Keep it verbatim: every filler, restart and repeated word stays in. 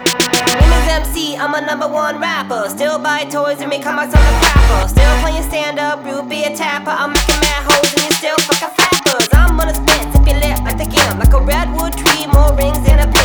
Name is M C, I'm a number one rapper. Still buy toys and make comebacks on the crapper. Still playing stand-up, root beer tapper. I'm making mad hoes and you still fucking flappers. I'm gonna spit, sip your lip like the gim, like a redwood tree, more rings than a